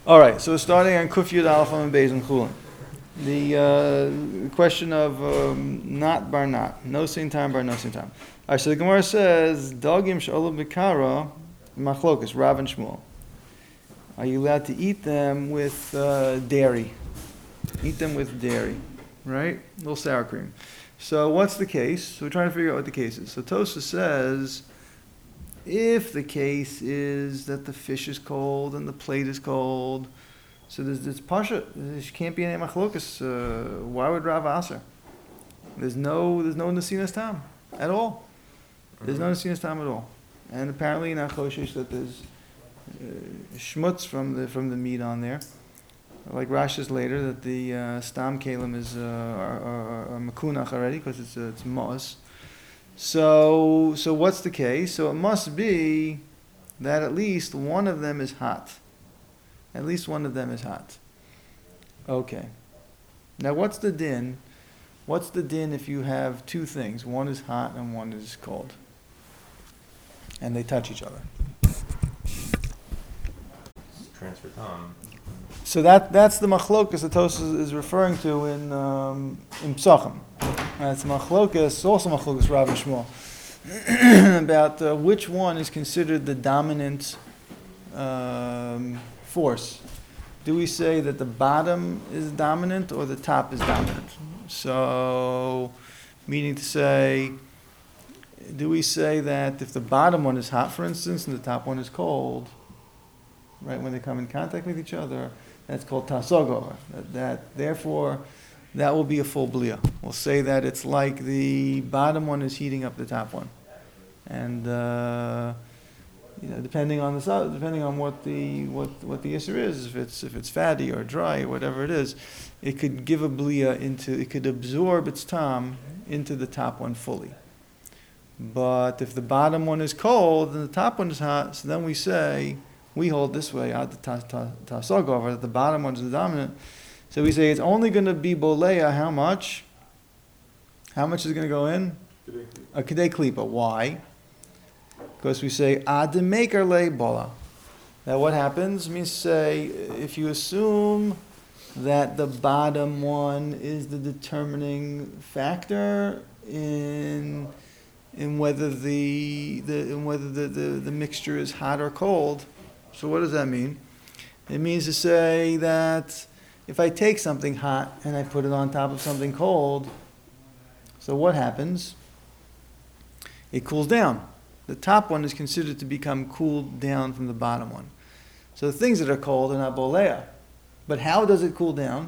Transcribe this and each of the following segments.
All right, so starting on Kuf Yud Aleph and Beis and Chulin. The question of not bar not, no same time bar no same time. All right, so the Gemara says, Dagim she'olam b'kara, machlokas, Rav and Shmuel. Are you allowed to eat them with dairy? Eat them with dairy, right? A little sour cream. So what's the case? So we're trying to figure out what the case is. So Tosa says, if the case is that the fish is cold and the plate is cold, so there's pasha. There can't be any machlokas. Why would Rav aser? There's no nesinas tam at all. There's no nesinas tam at all. And apparently in Achoshish that there's schmutz from the meat on there. Like Rashi says later that the stam kalim is are makunach already because it's mos. So what's the case? So it must be that at least one of them is hot. At least one of them is hot. Okay. Now what's the din? What's the din if you have two things? One is hot and one is cold. And they touch each other. Transfer time. So that's the machlokas that Tosas is referring to in Psachim. It's machlokas, also machlokas Rav and Shmuel, about which one is considered the dominant force. Do we say that the bottom is dominant or the top is dominant? So, meaning to say, do we say that if the bottom one is hot, for instance, and the top one is cold, right, when they come in contact with each other, that's called tasogover. Therefore, that will be a full blia. We'll say that it's like the bottom one is heating up the top one, and depending on what the issur is, if it's fatty or dry or whatever it is, it could give a blia it could absorb its tam into the top one fully. But if the bottom one is cold and the top one is hot, so then we hold this way, ad tasogover, that the bottom one is the dominant. So we say it's only going to be boleya, how much? How much is going to go in? A kedei klipa. Why? Because we say ademaker le bola. Now what happens? Means say, if you assume that the bottom one is the determining factor in whether the mixture is hot or cold. So what does that mean? It means to say that if I take something hot and I put it on top of something cold, so what happens? It cools down. The top one is considered to become cooled down from the bottom one. So the things that are cold are not boleya. But how does it cool down?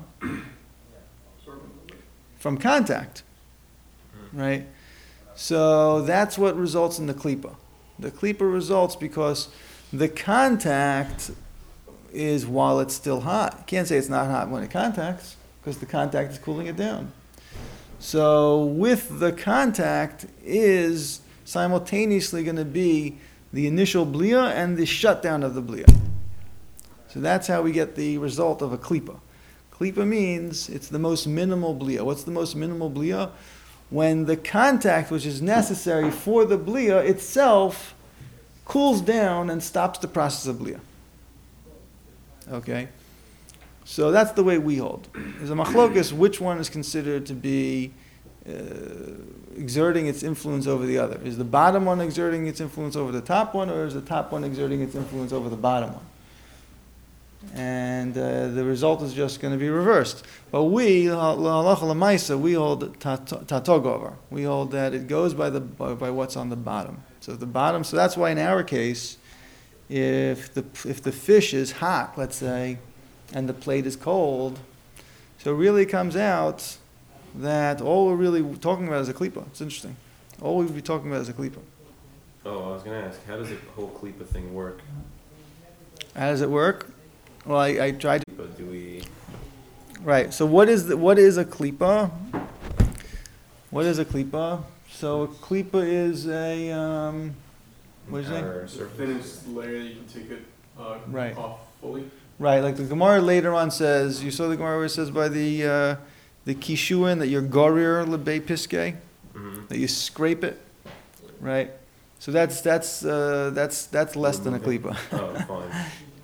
From contact. Right? So that's what results in the klipa. The klipa results because the contact is while it's still hot. You can't say it's not hot when it contacts because the contact is cooling it down. So with the contact is simultaneously going to be the initial blia and the shutdown of the blia. So that's how we get the result of a klipa. Klipa means it's the most minimal blia. What's the most minimal blia? When the contact which is necessary for the blia itself cools down and stops the process of blia. Okay? So that's the way we hold. There's a machlokas, which one is considered to be exerting its influence over the other. Is the bottom one exerting its influence over the top one, or is the top one exerting its influence over the bottom one? And the result is just going to be reversed. But we, halacha l'maisa, we hold tatogover. We hold that it goes by what's on the bottom. So the bottom. So that's why in our case, if the fish is hot, let's say, and the plate is cold, so it really comes out that all we're really talking about is a klipa. It's interesting. All we'd be talking about is a klipa. Oh, I was going to ask, how does the whole klipa thing work? How does it work? Well, I tried to. But do we? Right. So what is a klipa? What is a klipa? So a klipa is a what is it? A finished layer that you can take it Right. off fully. Right. Like the Gemara later on says. You saw the Gemara where it says by the kishuin that you're gorir lebei piske, that you scrape it. Right. So that's less than a klipa. Oh, fine.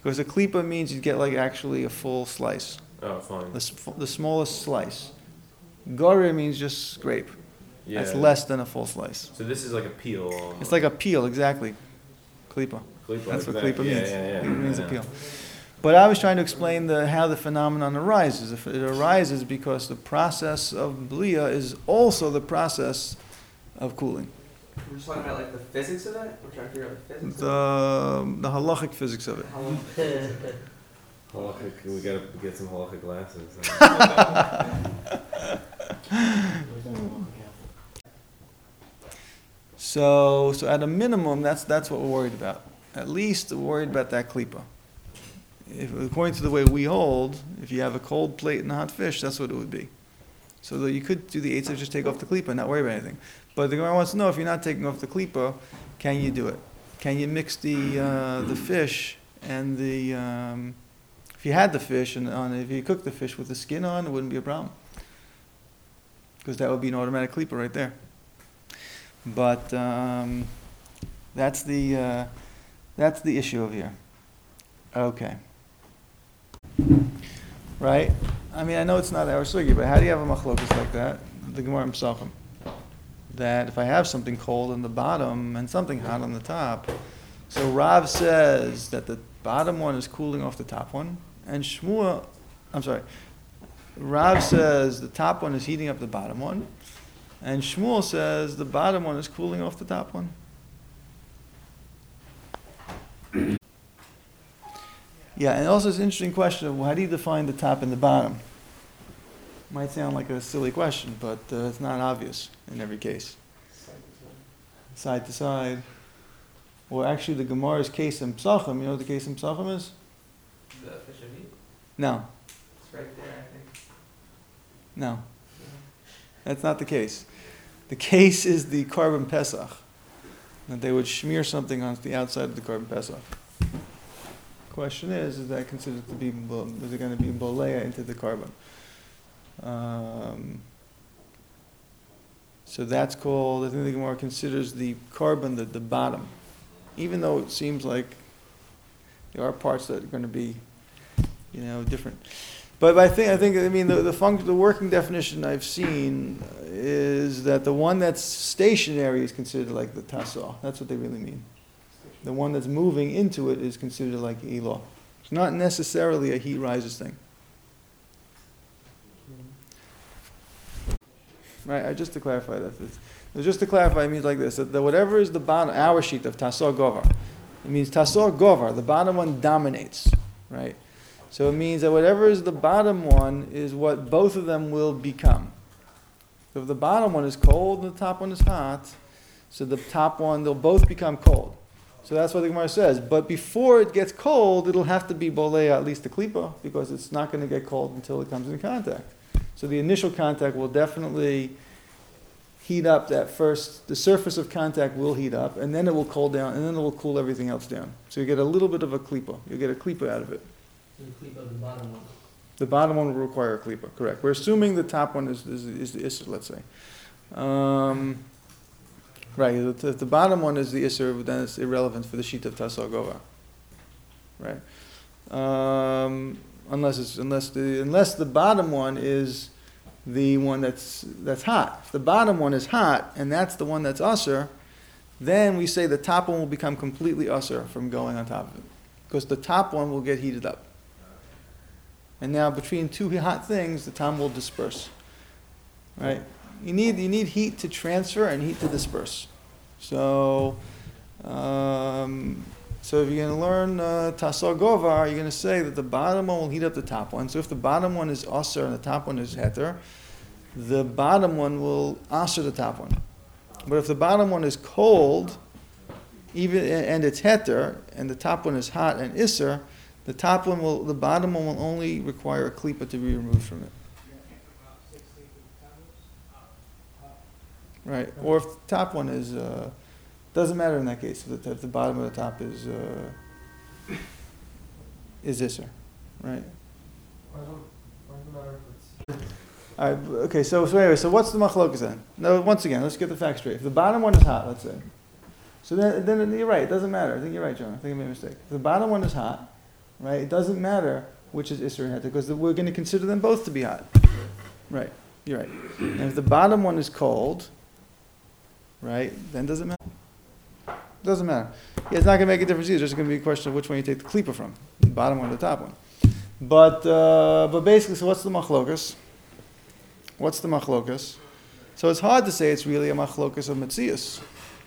Because a klipa means you get like actually a full slice, Oh, fine. the smallest slice. Gorer means just scrape. Yeah. That's less than a full slice. So this is like a peel. Almost. It's like a peel, exactly. Klipa. Klipa, That's what exactly. klipa means. Yeah. It means a Yeah. peel. But I was trying to explain how the phenomenon arises. If it arises because the process of blia is also the process of cooling. We're just talking about like the physics of it. We're trying to figure out the physics. The halachic physics of it. Halachic, we gotta get some halachic glasses. So at a minimum, that's what we're worried about. At least we're worried about that klipa. If, according to the way we hold, if you have a cold plate and a hot fish, that's what it would be. So that you could do the eitzah, just take off the klipa, and not worry about anything. But the Gemara wants to know, if you're not taking off the klipa, can you do it? Can you mix the fish and the if you had the fish and if you cooked the fish with the skin on, it wouldn't be a problem, because that would be an automatic klipa right there. But that's the issue over here. Okay. Right? I mean, I know it's not our sugi, but how do you have a machlokus like that? The Gemara Pesachim. That if I have something cold on the bottom and something hot on the top, so Rav says that the bottom one is cooling off the top one, and Rav says the top one is heating up the bottom one, and Shmuel says the bottom one is cooling off the top one. Yeah, and also it's an interesting question of how do you define the top and the bottom? Might sound like a silly question, but it's not obvious in every case. Side to side. Well, actually, the Gemara's case in Psachim, you know what the case in Psachim is? The fish of meat. No, It's right there, I think. no. That's not the case. The case is the Korban Pesach. That they would smear something on the outside of the Korban Pesach. Question is that considered to be, is it going to be bolea into the Korban? So that's called, I think the Gemara considers the Korban the bottom. Even though it seems like there are parts that are going to be, different. But I mean, the working definition I've seen is that the one that's stationary is considered like the tasah. That's what they really mean. The one that's moving into it is considered like ilah. It's not necessarily a heat rises thing. Right, just to clarify that. Just to clarify, it means like this, that whatever is the bottom, our sheet of tasor govar, it means tasor govar, the bottom one dominates, right? So it means that whatever is the bottom one is what both of them will become. So if the bottom one is cold and the top one is hot, so the top one, they'll both become cold. So that's what the Gemara says. But before it gets cold, it'll have to be bolea, at least the klipa, because it's not going to get cold until it comes in contact. So the initial contact will definitely heat up the surface of contact will heat up, and then it will cool down, and then it will cool everything else down. So you get a little bit of a klipa. You get a klipa out of it. The clip of the bottom one. The bottom one will require a klipa, correct. We're assuming the top one is the isser, let's say. Right, if the bottom one is the isser, then it's irrelevant for the sheet of tasor gova. Right. Unless the bottom one is the one that's hot. If the bottom one is hot and that's the one that's usher, then we say the top one will become completely usher from going on top of it, because the top one will get heated up. And now between two hot things, the top will disperse. Right? You need heat to transfer and heat to disperse. So if you're going to learn tasor govar, you're going to say that the bottom one will heat up the top one. So if the bottom one is aser and the top one is heter, the bottom one will aser the top one. But if the bottom one is cold, and it's heter, and the top one is hot and iser, the bottom one will only require a klipa to be removed from it. Right, or if the top one is, doesn't matter in that case, if the bottom of the top is Isser, right? All right, okay, so anyway, so what's the machlokas then? No, once again, let's get the facts straight. If the bottom one is hot, let's say, so then you're right, it doesn't matter. I think you're right, John. I think I made a mistake. If the bottom one is hot, right? It doesn't matter which is Isser and Heter, because we're going to consider them both to be hot. Right, you're right. And if the bottom one is cold, right, then does it matter? Doesn't matter. Yeah, it's not going to make a difference either. It's just going to be a question of which one you take the klipa from, the bottom one or the top one. But basically, so what's the machlokas? What's the machlokas? So it's hard to say it's really a machlokas of Metzius.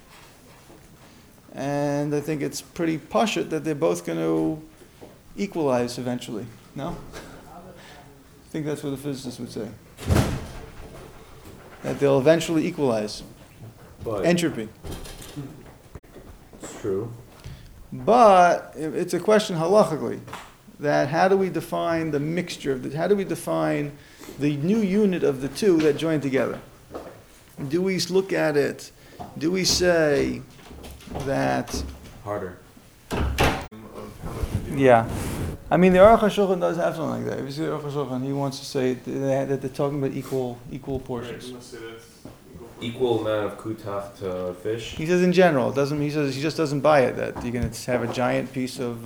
And I think it's pretty pashut that they're both going to equalize eventually. No? I think that's what the physicists would say. That they'll eventually equalize. But Entropy. it's true. But it's a question halachically, that how do we define the mixture of how do we define the new unit of the two that join together? Do we look at it? Do we say that? Harder. Of how much we do. Yeah. I mean, the Aruch HaShulchan does have something like that. If you see the Aruch HaShulchan, he wants to say that they're talking about equal Right, portions. let's say that's Equal amount of kutach to fish. He says in general, it doesn't. He says he just doesn't buy it that you're going to have a giant piece of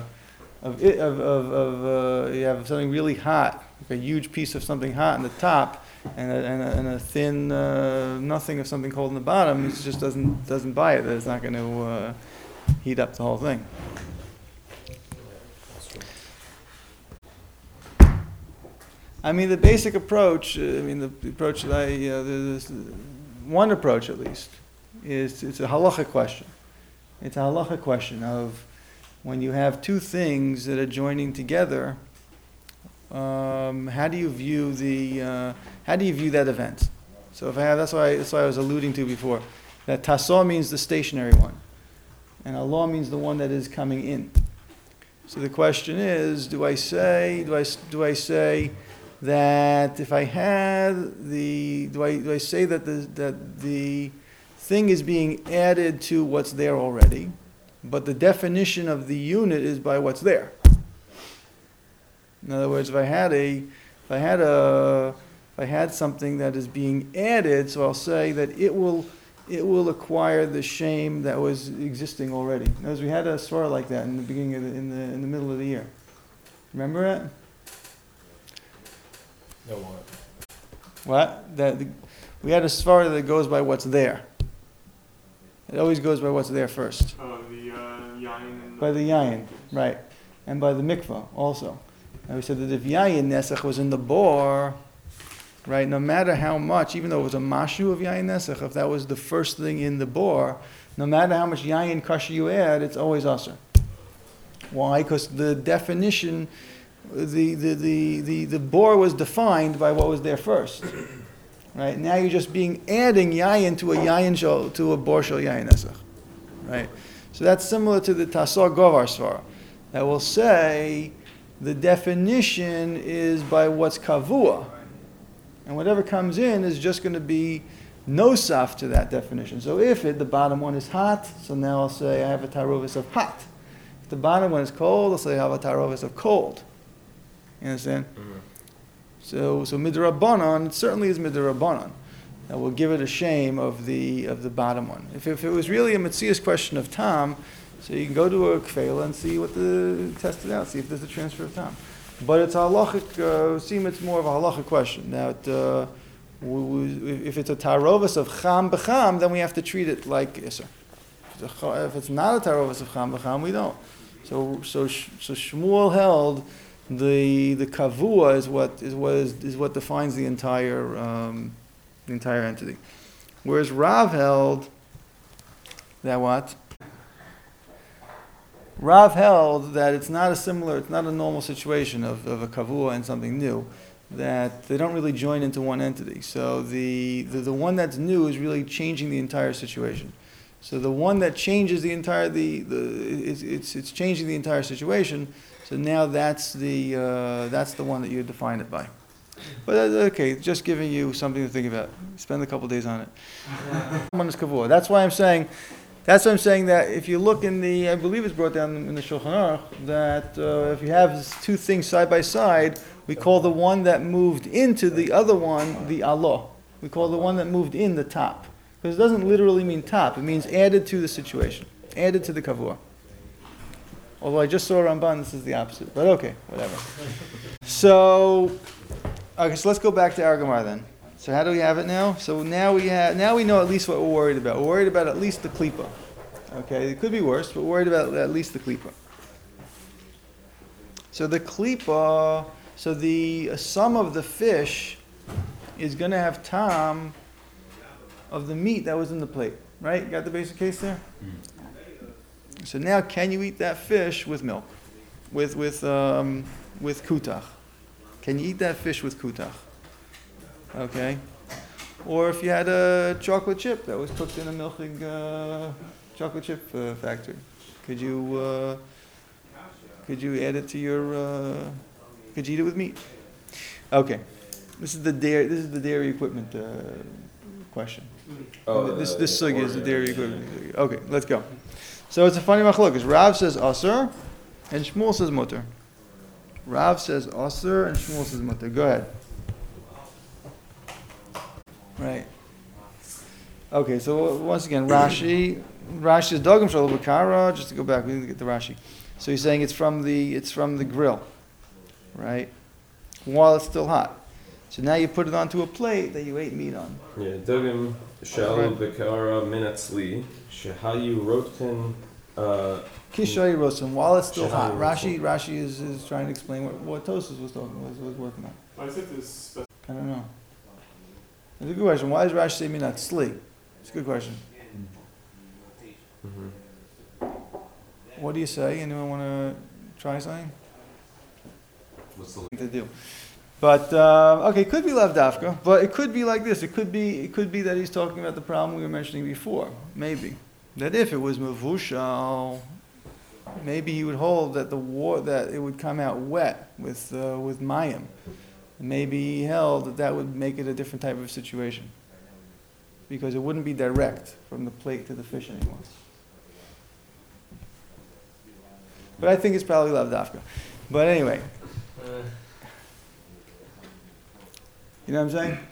you have something really hot, like a huge piece of something hot in the top, and a thin nothing of something cold in the bottom. He just doesn't buy it. That it's not going to heat up the whole thing. That's true. I mean, the basic approach. The approach that there's one approach at least is it's a halacha question. It's a halacha question of when you have two things that are joining together. How do you view that event? So if I have, that's why I was alluding to before, that tasah means the stationary one, and Allah means the one that is coming in. So the question is, do I say that if I had do I say that the thing is being added to what's there already, but the definition of the unit is by what's there? In other words, if I had something that is being added, so I'll say that it will acquire the shame that was existing already. As we had a svara like that in the beginning of in the middle of the year. Remember it? No what? What? We had a svara that goes by what's there. It always goes by what's there first. Oh, the yayin and By the yayin, right. And by the mikvah also. And we said that if yayin nesach was in the bor, right, no matter how much, even though it was a mashu of yayin nesach, if that was the first thing in the bor, no matter how much yayin kasha you add, it's always aser. Why? Because the definition, the bor was defined by what was there first. Right? Now you're just adding yayin to a yayin shel, to a bor shel yayin nesach. Right? So that's similar to the tasor govar svara. That will say the definition is by what's kavua. And whatever comes in is just going to be nosaf to that definition. So if the bottom one is hot, so now I'll say I have a tarovis of hot. If the bottom one is cold, I'll say I have a tarovis of cold. You understand? Mm-hmm. So midrabanan, it certainly is midrabanan. That will give it a shame of the bottom one. If it was really a Metzias question of tam, so you can go to a kfela and see test it out, see if there's a transfer of tam. But it's a halachic, it's more of a halachic question. Now, if it's a tarovis of cham b'cham, then we have to treat it like iser. If it's not a tarovis of cham b'cham, we don't. So Shmuel held the kavua is what defines the entire entity, whereas Rav held that what? Rav held that it's not a normal situation of a kavua and something new, that they don't really join into one entity. So the one that's new is really changing the entire situation. So the one that changes the entire it's changing the entire situation. So now that's the one that you define it by. But okay, just giving you something to think about. Spend a couple days on it. One is kavua. That's why I'm saying that if you look in I believe it's brought down in the Shulchan Aruch, that if you have two things side by side, we call the one that moved into the other one the Allah. We call the one that moved in the top. Because it doesn't literally mean top. It means added to the situation. Added to the kavua. Although I just saw Ramban, this is the opposite. But okay, whatever. So, okay, so let's go back to our Gemara then. So how do we have it now? So now we know at least what we're worried about. We're worried about at least the klipa. Okay, it could be worse, but we're worried about at least the klipa. So the klipa, so the sum of the fish is going to have tam of the meat that was in the plate, right? Got the basic case there? So now, can you eat that fish with milk, with kutach? Can you eat that fish with kutach? Okay. Or if you had a chocolate chip that was cooked in a milchig chocolate chip factory, could you add it to your? Could you eat it with meat? Okay. This is the dairy equipment question. Oh, this sugya is the dairy equipment. Okay, let's go. So it's a funny machlokes. Rav says asur, and Shmuel says mutter. Rav says asur, and Shmuel says mutter. Go ahead. Right. Okay, so once again, Rashi is dogim shal bakara. Just to go back, we didn't get the Rashi. So he's saying it's from the grill, right? While it's still hot. So now you put it onto a plate that you ate meat on. Yeah, dogim shal bekara minatzli shehayu rotin. Kishayi rosim while it's still hot. Shehayu Rashi is trying to explain what Tosfos was working on. Why is it this? I don't know. It's a good question. Why does Rashi say minatzli? It's a good question. Mm-hmm. What do you say? Anyone want to try something? What's the To do. But okay, it could be lavdafka, but it could be like this. It could be that he's talking about the problem we were mentioning before. Maybe that if it was mavushal, maybe he would hold that that it would come out wet with mayim. Maybe he held that would make it a different type of situation because it wouldn't be direct from the plate to the fish anymore. But I think it's probably lavdafka. But anyway. You know what I'm saying?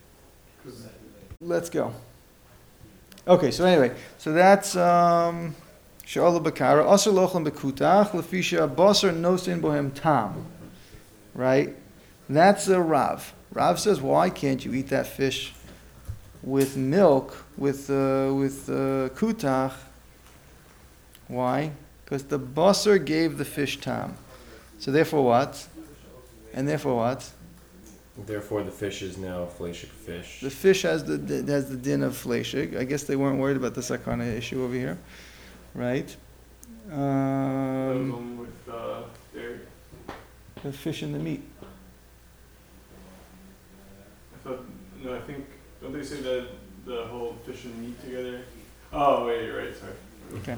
Let's go. Okay, so anyway, so that's Sha'ala Bakara. Asr lochlan bekutach, lefisha basar nosin bohem tam. Right? That's a Rav. Rav says, why can't you eat that fish with milk, with kutach? Why? Because the basar gave the fish tam. So therefore what? And therefore what? Therefore, the fish is now fleshig fish. The fish has the din of fleshig. I guess they weren't worried about the sakana issue over here, right? With dairy. The fish and the meat. I think don't they say that the whole fish and meat together? Oh wait, you're right. Sorry. Okay.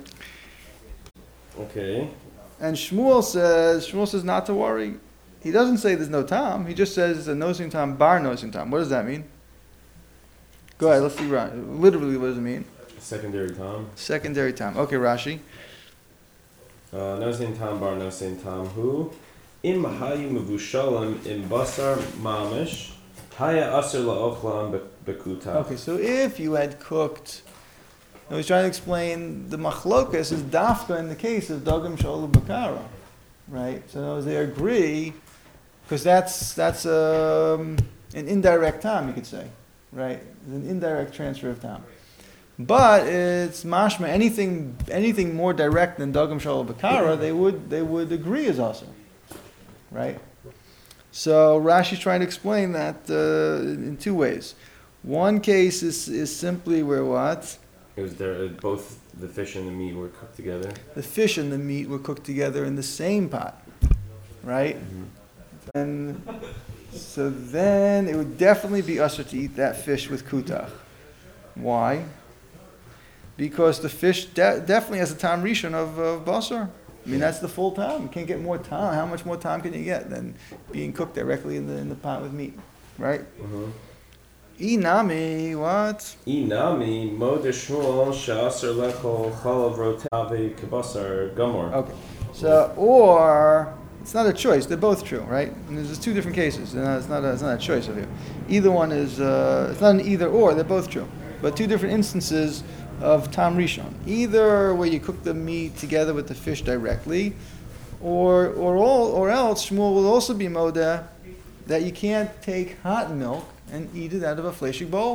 Okay. And Shmuel says not to worry. He doesn't say there's no tam. He just says it's a nosin tam bar nosin tam. What does that mean? Go ahead. Let's see. Literally, what does it mean? Secondary tam. Secondary tam. Okay, Rashi. Nosin tam bar nosin tam hu im hayu mevushalim im basar mamish haya aser laochlam bekuta. Okay, so if you had cooked, I was trying to explain the machlokas is dafka in the case of dogim sholu bakara, right? So in other words, they agree because that's an indirect tam, you could say, right? It's an indirect transfer of tam. But it's mashma, anything more direct than dogim sholu bakara, they would agree is also, right? So Rashi's trying to explain that in two ways. One case is simply where what? It was there. Both the fish and the meat were cooked together. The fish and the meat were cooked together in the same pot, right? Mm-hmm. And so then it would definitely be usher to eat that fish with kutach. Why? Because the fish definitely has a tam rishon of basar. I mean, that's the full time. You can't get more time. How much more time can you get than being cooked directly in the pot with meat, right? Mm-hmm. Inami, what? Inami mod Shmuel she'aser lechol chalav rotave kibasar gamor. Okay, so or it's not a choice. They're both true, right? And there's just two different cases. And it's not a choice of you. Either one is it's not an either or. They're both true, but two different instances of Tam Rishon. Either where you cook the meat together with the fish directly, or else Shmuel will also be modeh that you can't take hot milk and eat it out of a fleshig bowl.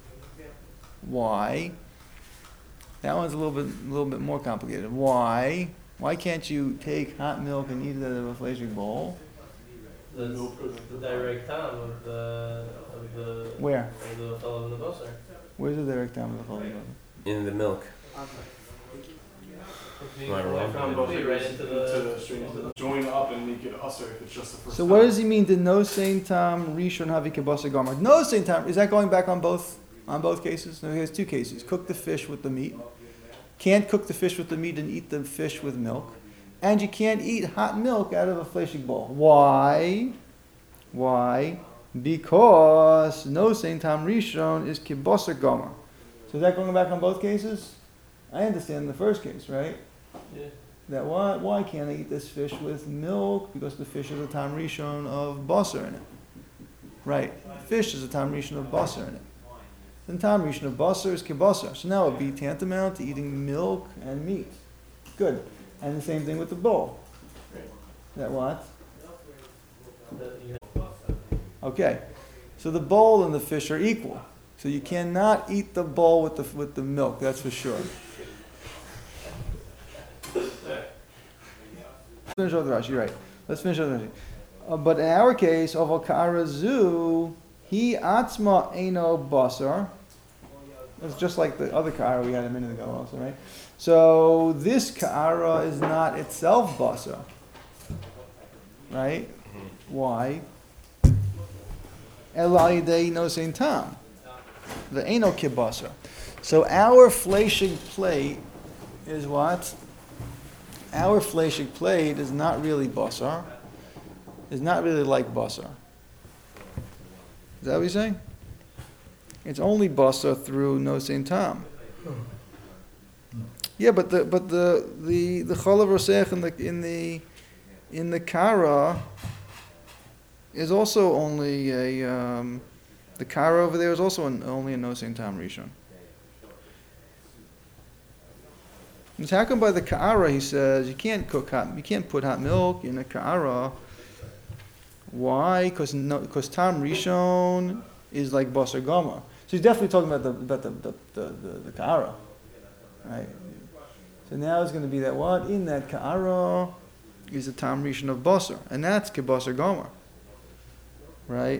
Why? That one's a little bit more complicated. Why? Why can't you take hot milk and eat it out of a fleshig bowl? That's the direct time of the Where? of the fellow in the bosser. Where's the direct time of the Chol? In the milk. Am I wrong? Found both Be of right those into the streams. Join up and make it usher if it's just the first So time. what does he mean to no saint tam rishon havi kibasa gomer? No saint tam, is that going back on both cases? No, he has two cases. Cook the fish with the meat. Can't cook the fish with the meat and eat the fish with milk. And you can't eat hot milk out of a fleshig bowl. Why? Why? Because no saint tam rishon is kibasa gomer. So is that going back on both cases? I understand the first case, right? Yeah. That why can't I eat this fish with milk? Because the fish is a tam rishon of basar in it. Right. Fish is a tam rishon of basar in it. Then tam rishon of basar is kibasar. So now it would be tantamount to eating milk and meat. Good. And the same thing with the bowl. That what? Okay. So the bowl and the fish are equal. So you cannot eat the bowl with the milk, that's for sure. Finish off the Rashi, you're right. Let's finish off the Rashi. But in our case, of Ka'arazu, he atzma eino basar. It's just like the other Ka'ara we had a minute ago also, right? So this Ka'ara is not itself basar. Right? Why? Elai no sein tam. The eino kibasar. So our fleshig plate is what? Our fleshig plate is not really basar. Is not really like basar. Is that what you're saying? It's only basar through no sein tam. Yeah, but the chalav rosech in the kara is also only a the kara over there is also only a no sein tam rishon. And how come by the ka'ara he says you can't put hot milk in a ka'ara? Why? Because tam rishon is like basar gomer. So he's definitely talking about the ka'ara, right? So now it's going to be that what in that ka'ara is the tam rishon of basar, and that's kibasar gomer, right?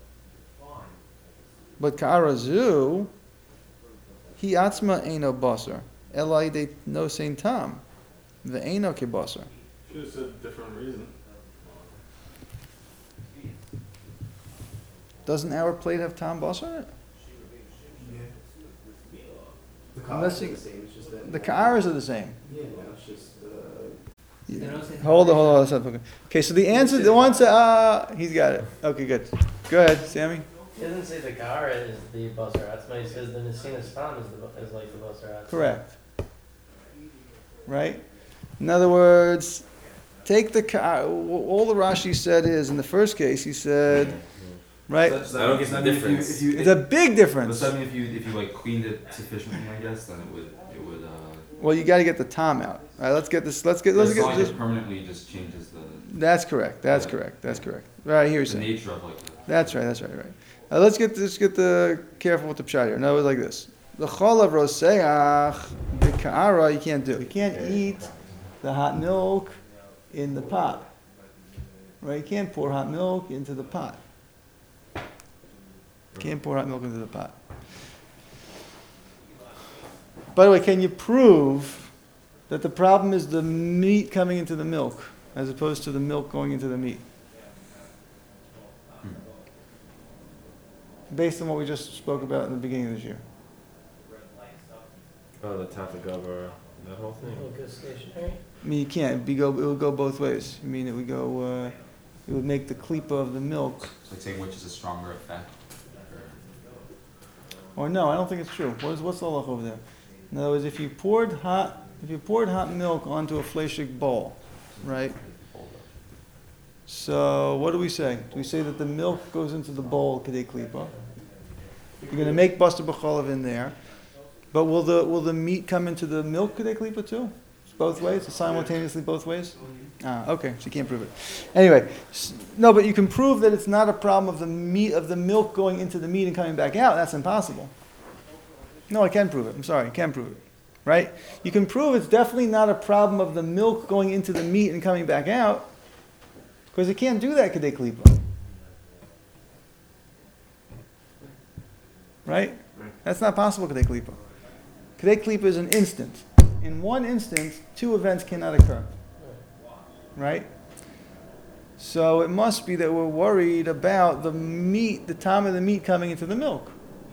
But ka'ara zu he atzma eino basar. Elai de no sein tam, the eino kibasar. Should have said different reason. Doesn't our plate have tam basar in it? The Unless cars you- are the same, it's just that. The ka'aras are the same. Yeah, no, it's just, Hold on. Let's not okay, so the answer, the one said, he's got it. Okay, good. Go ahead, Sammy. He doesn't say the Gara is the Basar Atzma, he says the Nesina Stam is like the Basar Atzma. Correct. Right? In other words, take the ka'ara. All the Rashi said is, in the first case, he said, right? I don't get the difference. It's a big But difference. does that mean if you like cleaned it sufficiently, I guess, then it would Well, you got to get the tam out. All right, let's get as long this. as it permanently just changes That's correct. That's correct. Right, here you're the saying. nature of like the That's right. Let's get the careful with the pshat here. No, it's like this. The cholav roseach, the ka'ara, you can't do. You can't eat the hot milk in the pot. Right? You can't pour hot milk into the pot. Can't pour hot milk into the pot. By the way, can you prove that the problem is the meat coming into the milk as opposed to the milk going into the meat? Based on what we just spoke about in the beginning of this year. Oh, the Tafagavar, that whole thing. Look, stationary. I mean, you can't. It would go both ways. I mean, it would go. It would make the klipa of the milk. like saying which is a stronger effect. Or no, I don't think it's true. What's the halach over there? In other words, if you poured hot milk onto a fleshig bowl, right? So what do we say? Do we say that the milk goes into the bowl kedei klipa? You're going to make basta b'cholav in there. But will the meat come into the milk Kedei Klipa too? Both ways, simultaneously both ways? Ah, okay, so you can't prove it. Anyway, no, but you can prove that it's not a problem of the meat of the milk going into the meat and coming back out. That's impossible. No, I can prove it. I'm sorry, I can prove it. Right? You can prove it's definitely not a problem of the milk going into the meat and coming back out, because it can't do that Kedei Klipa. Right? That's not possible Kedei Klipa. Kedei Klipa is an instant. In one instance, two events cannot occur. Right? So it must be that we're worried about the meat, the time of the meat coming into the milk.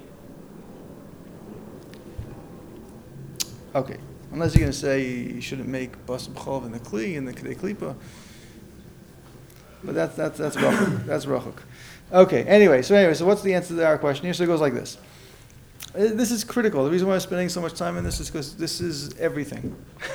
Okay. Unless you're going to say you shouldn't make basar b'cholav in the kli and the Kedei Klipa. But that's rachuk. That's rachuk. Okay. Anyway, so what's the answer to our question here? So it goes like this. This is critical. The reason why I'm spending so much time on this is because this is everything.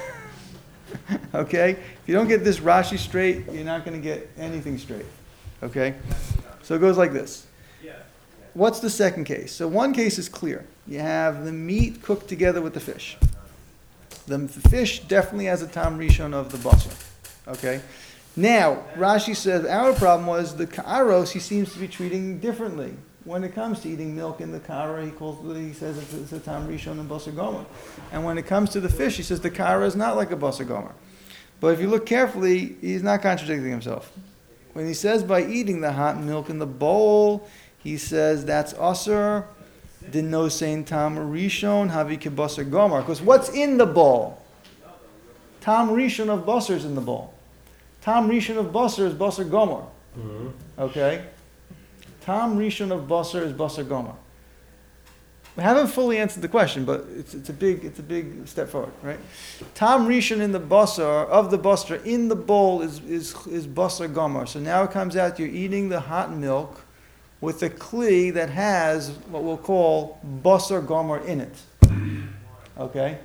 Okay? If you don't get this Rashi straight, you're not going to get anything straight. Okay? So it goes like this. What's the second case? So one case is clear. You have the meat cooked together with the fish. The fish definitely has a tam rishon of the basar. Okay? Now, Rashi says our problem was the ka'aros he seems to be treating differently. When it comes to eating milk in the kara, he says it's a tam rishon and basar gomer. And when it comes to the fish, he says the kara is not like a basar gomer. But if you look carefully, he's not contradicting himself. When he says by eating the hot milk in the bowl, he says that's asur, dinosein tam rishon, havi ke basar gomer. Because what's in the bowl? Tam rishon of basar is in the bowl. Tam rishon of basar is basar gomer. Mm-hmm. Okay? Tam rishon of basar is basar gomer. We haven't fully answered the question, but it's a big step forward, right? Tam rishon in the basar of the basar in the bowl is basar gomer. So now it comes out you're eating the hot milk with a kli that has what we'll call basar gomer in it. Okay.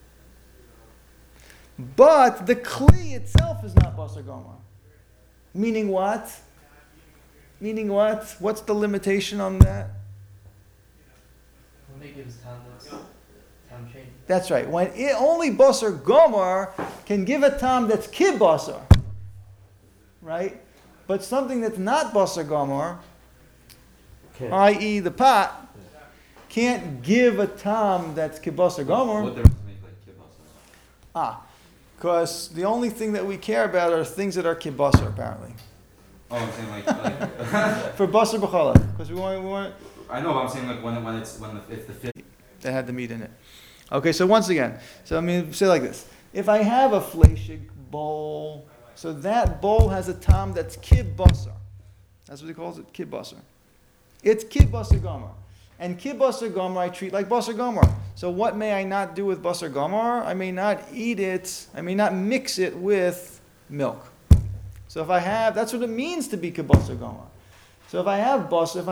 But the kli itself is not basar gomer. Meaning what? Meaning what? What's the limitation on that? When it gives time, that's time change. That's right. When only basar gomer can give a tam that's kib basar, right? But something that's not basar gomer, i.e. the pot, can't give a tam that's kib basar gomer. What difference does it make, like kibbutz? Because the only thing that we care about are things that are kib basar, apparently. Oh, I'm saying like For basar b'cholav, because we want. I know, but I'm saying like if the fish. That had the meat in it. Okay, so once again, say like this. If I have a fleshig bowl, so that bowl has a tam that's kib basar. That's what he calls it, kib basar. It's kib basar gomer. And kib basar gomer I treat like basar gomer. So what may I not do with basar gomer? I may not eat it, I may not mix it with milk. So if I have, that's what it means to be kib basar gomer. So if I have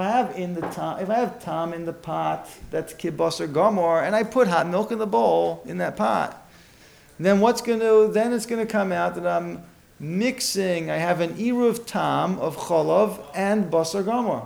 tam in the pot that's kib basar gomer, and I put hot milk in the bowl in that pot, then it's gonna come out that I'm mixing. I have an eruv tam of cholav and basar gomer.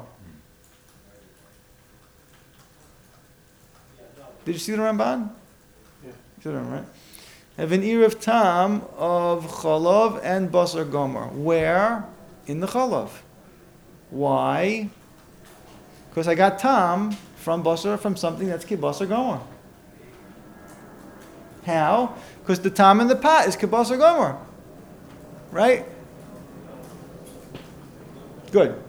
Did you see the Ramban? Yeah. You see the Ramban, right? I have an eruv tam of cholav and basar gomer. Where? In the cholav. Why? Because I got tam from basar, from something that's kib basar gomer. How? Because the tam in the pot is kib basar gomer. Right? Good.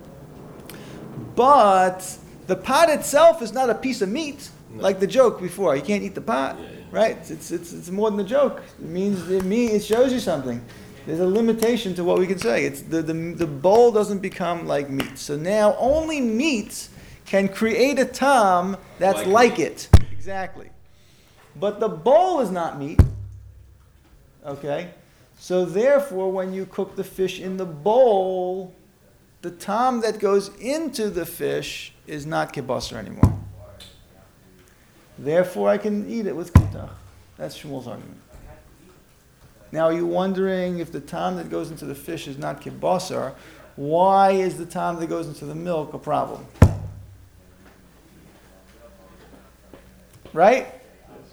But the pot itself is not a piece of meat, like the joke before. You can't eat the pot, right? It's more than a joke. It shows you something. There's a limitation to what we can say. It's the bowl doesn't become like meat. So now only meat can create a tam that's like it. Exactly. But the bowl is not meat. Okay? So therefore, when you cook the fish in the bowl, the tam that goes into the fish is not kib basar anymore. Therefore, I can eat it with kitach. That's Shmuel's argument. Now, are you wondering if the tam that goes into the fish is not kib basar, why is the tam that goes into the milk a problem? Right?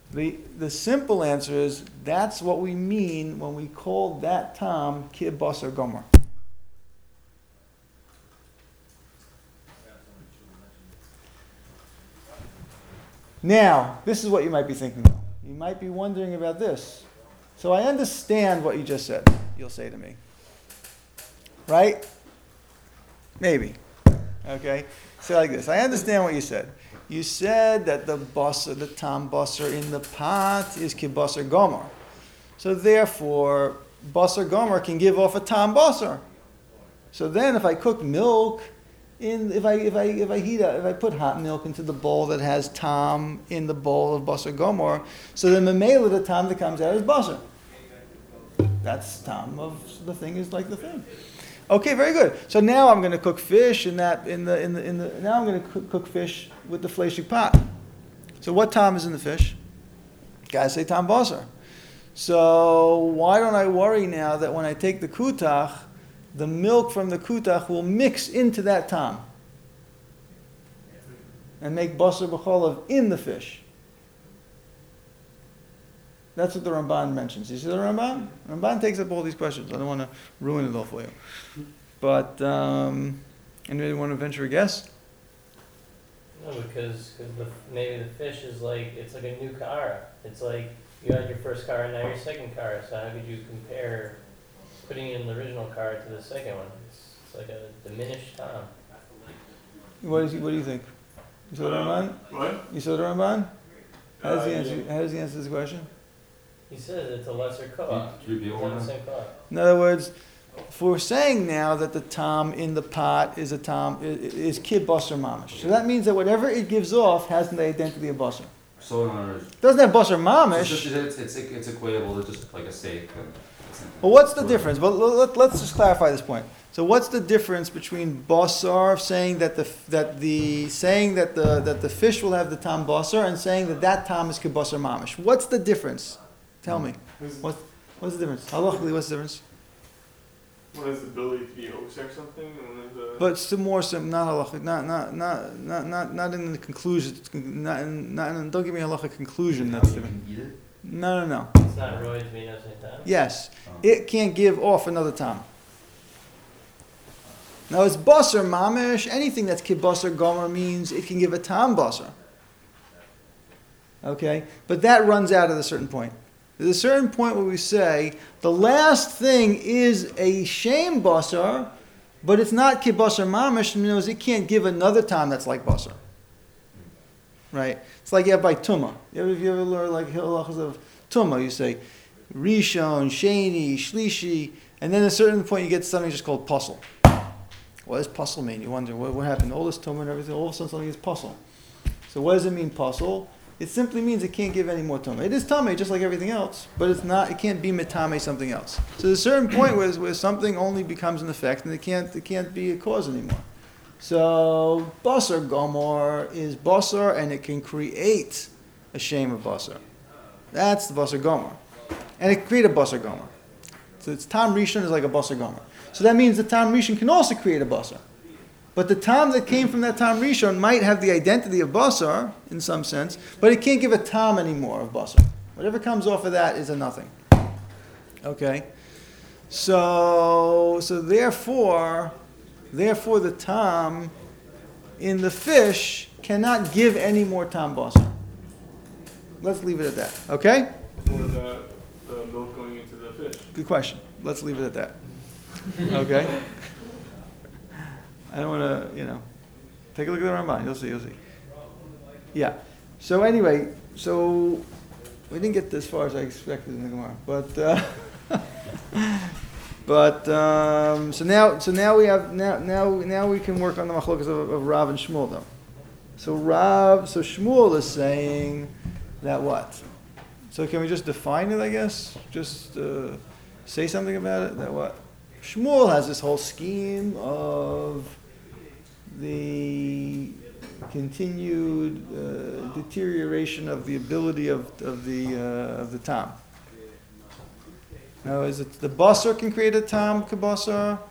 The simple answer is that's what we mean when we call that tam kib basar gomer. Now, this is what you might be thinking though. You might be wondering about this. So I understand what you just said, you'll say to me. Right? Maybe. Okay? Say like this. I understand what you said. You said that the tam basar in the pot is kib basar gomer. So therefore, basar gomer can give off a tam basar. So then if I cook milk, if I put hot milk into the bowl that has tam in the bowl of basar gomer, so the memela, the tam that comes out is basar. That's tam of the thing is like the thing. Okay, very good. So now I'm going to cook fish now I'm going to cook fish with the fleshig pot. So what tam is in the fish? Gotta say tam basar. So why don't I worry now that when I take the kutach, the milk from the kutach will mix into that tam and make basar b'cholav in the fish. That's what the Ramban mentions. You see the Ramban? Ramban takes up all these questions. I don't want to ruin it all for you. But, anybody want to venture a guess? No, because maybe the fish is like, it's like a new car. It's like you had your first car and now your second car. So how could you compare putting in the original car to the second one? It's like a diminished time. What do you think? You saw the Ramban? What? You saw the Ramban? How does he Yeah. answer this question? He says it's a lesser co-op. Should be It's not the same co-op. In other words, if we're saying now that the tam in the pot is is kib basar mamish. So that means that whatever it gives off has the identity of basar. So in other words, It doesn't have basar it's, mamish. just, it's equatable to just like a steak. Well, what's the difference? Well, let's just clarify this point. So what's the difference between basar saying that the fish will have the tam basar and saying that tam is kib basar mamish? What's the difference? Tell me. What's the difference? Halachically, what's the difference? One has the ability to be osir or something, and one has the. But some more, not halachic, not in the conclusion. Don't give me a halachic conclusion. That's different. No. It's not roy to be no same time. Yes, it can't give off another tam. Now it's basar mamish. Anything that's kib basar gomer means it can give a tam basar. Okay, but that runs out at a certain point. There's a certain point where we say the last thing is a shame basar, but it's not kib basar mamish, because it can't give another tam that's like basar. Right? It's like you have by tumah. You ever learn like halachas of tumah? You say rishon, sheni, shlishi, and then at a certain point you get something just called puzzle. What does puzzle mean? You wonder what happened. All this tumah and everything. All of a sudden something is puzzle. So what does it mean puzzle? It simply means it can't give any more tumah. It is tumah just like everything else, but it's not. It can't be metame something else. So there's a certain point where something only becomes an effect, and it can't be a cause anymore. So basar gomor is basar, and it can create a shame of basar. That's the basar gomor, and it can create a basar gomor. So it's tam rishon is like a basar gomor. So that means the tam rishon can also create a basar. But the tam that came from that tam rishon might have the identity of basar in some sense, but it can't give a tam anymore of basar. Whatever comes off of that is a nothing. Okay, so therefore the tam in the fish cannot give any more tam basar. Let's leave it at that. Okay. Or the milk going into the fish. Good question. Let's leave it at that. Okay. I don't want to, take a look at the Ramban. You'll see. Yeah. So anyway, we didn't get as far as I expected in the Gemara, so now we have now we can work on the machlokas of Rav and Shmuel though. So Shmuel is saying that what? So can we just define it? I guess just say something about it. That what? Shmuel has this whole scheme of the continued deterioration of the ability of the tam. Now, is it the basar can create a tam kibasar?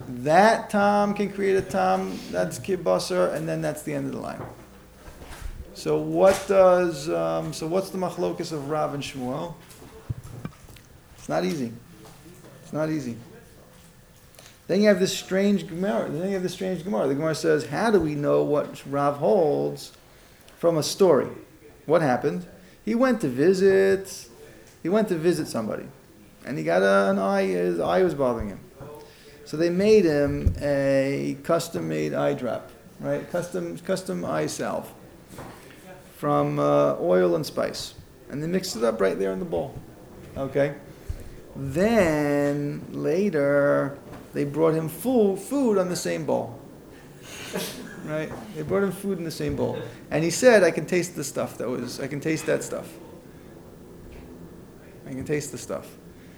That tam can create a tam that's kibasar, and then that's the end of the line. So what does, so what's the machlokus of Rav and Shmuel? It's not easy. It's not easy. Then you have this strange Gemara. The Gemara says, how do we know what Rav holds from a story? What happened? He went to visit somebody. And he got an eye, his eye was bothering him. So they made him a custom-made eye drop, right? Custom eye salve from oil and spice. And they mixed it up right there in the bowl. Okay? Then, later, they brought him food on the same bowl. Right? They brought him food in the same bowl. And he said, I can taste the stuff I can taste that stuff. I can taste the stuff.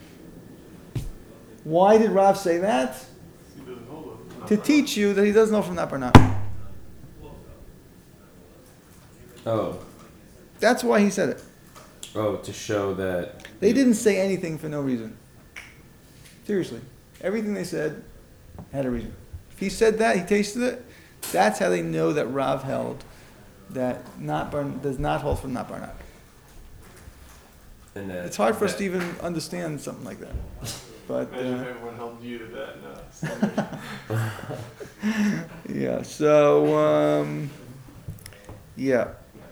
Why did Rav say that? He doesn't hold it. To teach you that he doesn't know from that Barnat. Oh, That's why he said it. to show that They didn't say anything for no reason. Seriously. Everything they said had a reason. If he said that, he tasted it, that's how they know that Rav held that does not hold from not Barnat. and that It's hard for us that- to even understand something like that. But Imagine if everyone held you to that. No. yeah, so yeah.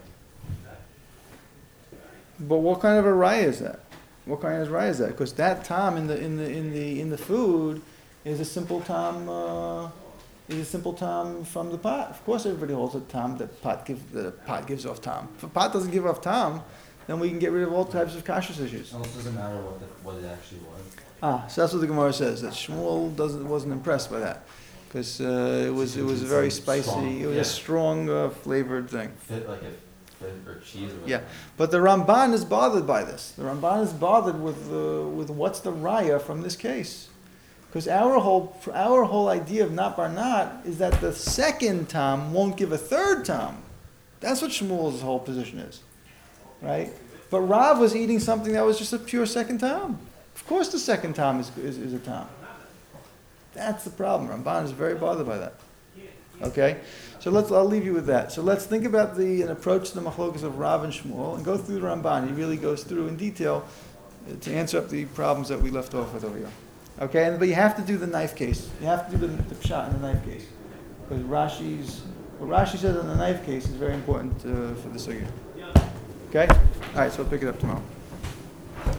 But what kind of a rye is that? What kind of rye is that? Because that tom in the food is a simple tom. Is a simple tom from the pot. Of course, everybody holds a tom that the pot gives off tom. If a pot doesn't give off tom, then we can get rid of all types of kashrus issues. Almost doesn't matter what it actually was. So that's what the Gemara says. That Shmuel wasn't impressed by that because it was very spicy. Strong, It was yeah. a strong flavored thing. Fit like a fish or cheese or Yeah, but the Ramban is bothered by this. The Ramban is bothered with what's the raya from this case, because our whole idea of not barnat is that the second tom won't give a third tom. That's what Shmuel's whole position is, right? But Rav was eating something that was just a pure second tom. Of course, the second tom is a tom. That's the problem. Ramban is very bothered by that. Okay, so I'll leave you with that. So let's think about an approach to the machlokas of Rav and Shmuel and go through the Ramban. He really goes through in detail to answer up the problems that we left off with over here. Okay, but you have to do the knife case. You have to do the pshat in the knife case. Because what Rashi says in the knife case is very important for the sugya. Okay? Alright, so we'll pick it up tomorrow.